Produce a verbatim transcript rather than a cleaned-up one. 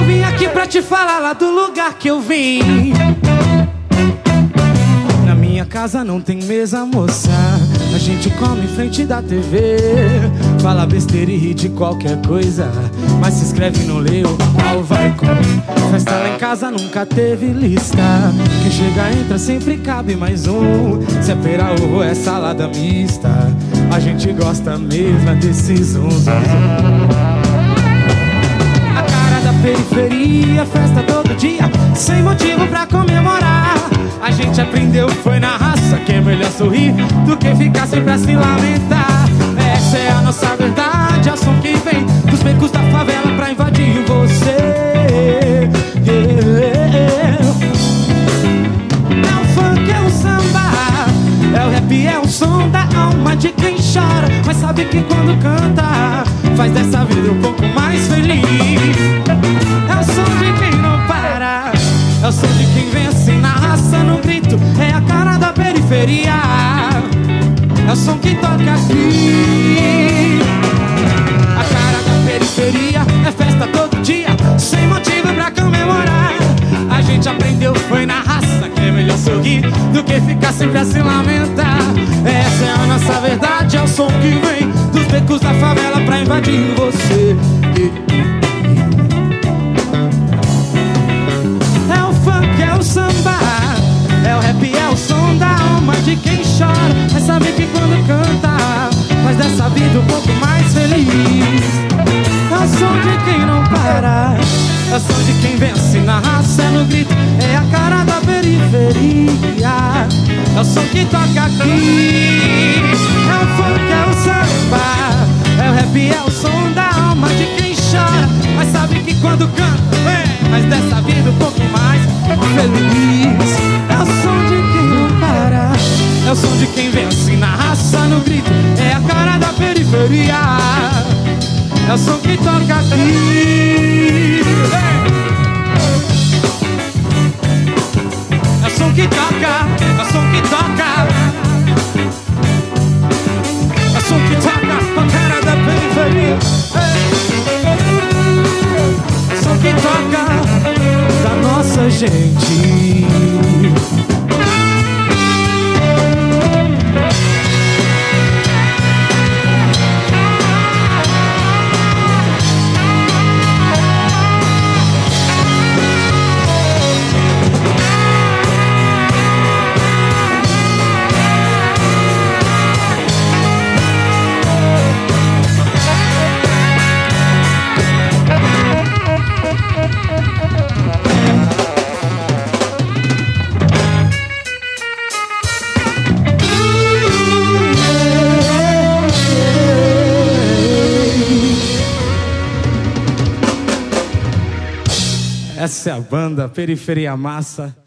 eu vim aqui pra te falar lá do lugar que eu vim. Na minha casa não tem mesa, moça. A gente come em frente da T V, fala besteira e ri de qualquer coisa, mas se inscreve e não lê, o pau vai comer. Festa lá em casa nunca teve lista, quem chega entra sempre cabe mais um. Se é pera ou é salada mista, a gente gosta mesmo é desse zum, zum, zum. A cara da periferia, festa todo dia, sem motivo pra comemorar. A gente aprendeu, foi na raça, que é melhor sorrir do que ficar sempre a se lamentar. Essa é a nossa verdade, é o som que vem dos becos da favela pra invadir você. Yeah. É o funk, é o samba, é o rap, é o som da alma de quem chora, mas sabe que quando canta faz dessa vida um pouco mais feliz. É o som de quem não para, é o som de quem vence na raça, no grito, é a cara da periferia. É o som que toca aqui. A cara da periferia é festa todo dia, sem motivo pra comemorar. A gente aprendeu, foi na raça, que é melhor sorrir do que ficar sempre a se lamentar. Essa é a nossa verdade, é o som que vem dos becos da favela pra invadir você. É o funk, é o samba, é o rap, é o som da alma de quem chora, mas sabe que quando canta faz dessa vida um pouco mais feliz. É o som de quem não para, é o som de quem vence na raça, é no grito, é a cara da periferia. É o som que toca aqui. É o funk, é o samba, é o rap, é o som da alma de quem chora, mas sabe que quando canta é, faz dessa vida um pouco mais feliz. É o som de quem não para, é o som de quem vence na raça, no grito, é a cara da periferia. É o som que toca aqui. É o som que toca, é o som que toca, é o som que toca a cara da periferia. É o som que toca da nossa gente. Essa é a banda Periferia Massa.